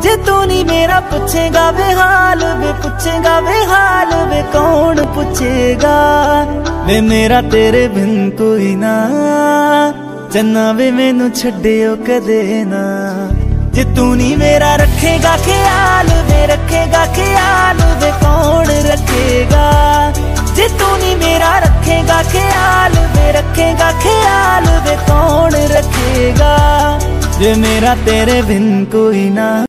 जे तू नहीं मेरा पूछेगा वे हाल वे कौन पूछेगा वे मेरा तेरे बिन कोई ना चन्ना वे मैनू छड्डियो कदे ना। जे तू नहीं मेरा रखेगा ख्याल वे कौन रखेगा। जे तू नहीं मेरा रखेगा ख्याल वे कौन रखेगा। जे मेरा तेरे बिन कोई ना।